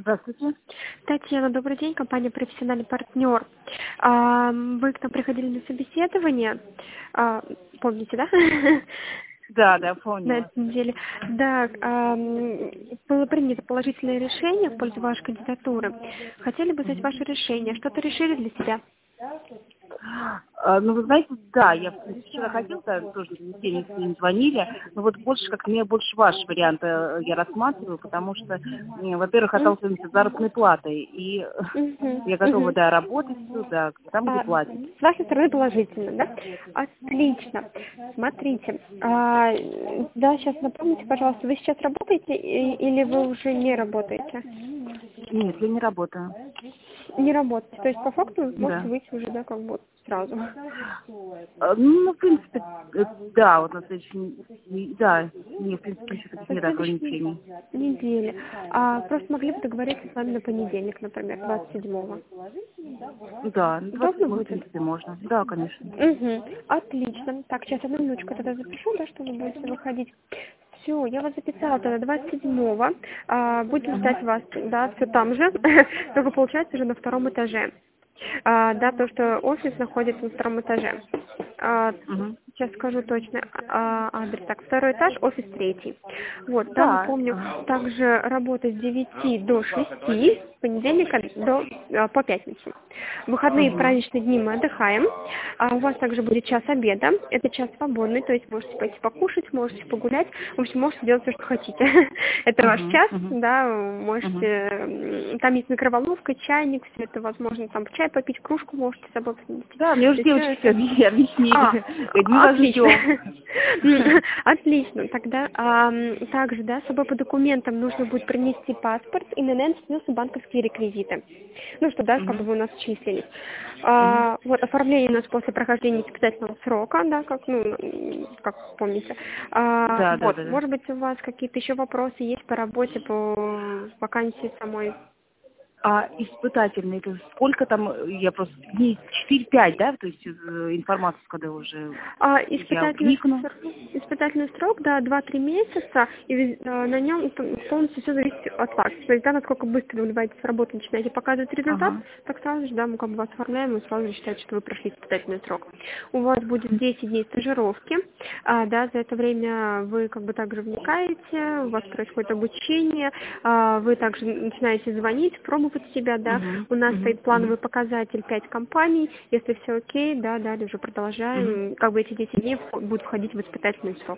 Здравствуйте. Татьяна, добрый день, компания «Профессиональный партнер». Вы к нам приходили на собеседование, помните, да? Да, На помню. этой неделе. Да, было принято положительное решение в пользу вашей кандидатуры. Хотели бы знать ваше решение. Что-то решили для себя? Ну, вы знаете, да, я вчера ходила, да, тоже никто не звонили, но вот больше, как мне больше ваш вариант я рассматриваю, потому что, во-первых, отталкиваемся от заработной платой, и я готова, да, работать, да, там, где платят. С вашей стороны положительно, да? Отлично. Смотрите, да, сейчас напомните, пожалуйста, вы сейчас работаете или вы уже не работаете? Нет, я не работаю. Не работаете, то есть по факту вы можете Да. выйти уже, да, как бы сразу. Ну, в принципе, да, вот на следующей, да, не, в принципе, еще таких На нет следующей ограничений. неделе. Просто могли бы договориться с вами на понедельник, например, 27-го. Да, Удобно 27, в будет? принципе, можно. Да, конечно. Угу. Отлично. Так, сейчас одну минуточку тогда запишу, да, что вы будете выходить. Все, я вас записала тогда 27-го. Будем ждать вас, да, все там же, только получается уже на втором этаже. Да, то, что офис находится на втором этаже. Угу. Сейчас скажу точно адрес. Так, второй этаж, офис третий. Вот, там, Да. напомню, Ага. также работа с 9 до 6, с понедельника по пятницу. В выходные и Угу. праздничные дни мы отдыхаем. У вас также будет час обеда. Это час свободный, то есть можете пойти покушать, можете погулять. В общем, можете делать все, что хотите. Это ваш Угу. час, Угу. да, Угу. можете... Там есть микроволновка, чайник, все это возможно. Там чай попить, кружку можете с собой принести. Да, мне То уже есть всё девочки все это... объяснили. Говорят, мы вас ждем. Отлично. Отлично. Тогда также, да, с собой по документам нужно будет принести паспорт, ИНН, снился банковские реквизиты. Ну, что, да, как бы Мгм. вы у нас числились. Мгм. Вот, оформление у нас после прохождения испытательного срока, да, как помните. Да, да, Вот, да, да. может быть, у вас какие-то еще вопросы есть по работе, по вакансии самой? А испытательный, это сколько там, я просто, дней 4-5, да, то есть информацию, когда уже я вникну. Испытательный срок, да, 2-3 месяца, и на нем полностью все зависит от вас. То есть, да, насколько быстро вы вливаетесь в работу, начинаете показывать результат, Ага. так сразу же, да, мы как бы вас оформляем и сразу же считаем, что вы прошли испытательный срок. У вас будет 10 дней стажировки, да, за это время вы как бы также вникаете, у вас происходит обучение, вы также начинаете звонить, пробовать себя, да, Угу. у нас Угу. стоит Угу. плановый показатель 5 компаний, если все окей, да, далее уже Угу. продолжаем, как бы эти 10 дней будут входить в испытательный срок.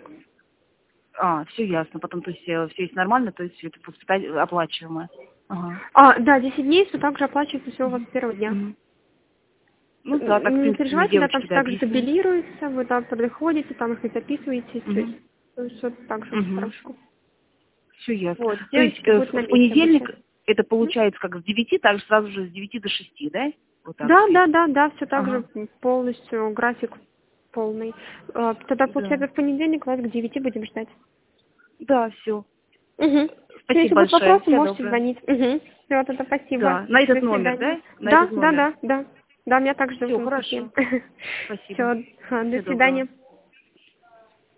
Все ясно. Потом, то есть, все есть нормально, то есть это оплачиваемое. Ага. Да, 10 дней все также оплачивается все у вас с первого дня. Угу. Ну да, так, в Не принципе, мне переживайте, да, там девочки, все да, также объяснили. табелируется, вы там подходите, там их и записываете, Угу. все также очень Угу. хорошо. Все ясно. Вот, То есть девочки будут на в месте понедельник обучаться. это получается как с 9, так же сразу же с 9 до 6, да? Вот так Да, все. да, да, да, все так же Ага. полностью, график полный. Тогда, Да. получается, в понедельник вас к 9 будем ждать. Да, все. Угу. Все, если Спасибо будут большое. вопросы, Всего можете доброго. звонить. Угу. Все, тогда спасибо. Да. На этот До номер, свидания. да? На Да, этот да, номер. да, да. Да, меня также зовут Все, Анастасия. хорошо. Спасибо. Все, до Всего доброго. свидания.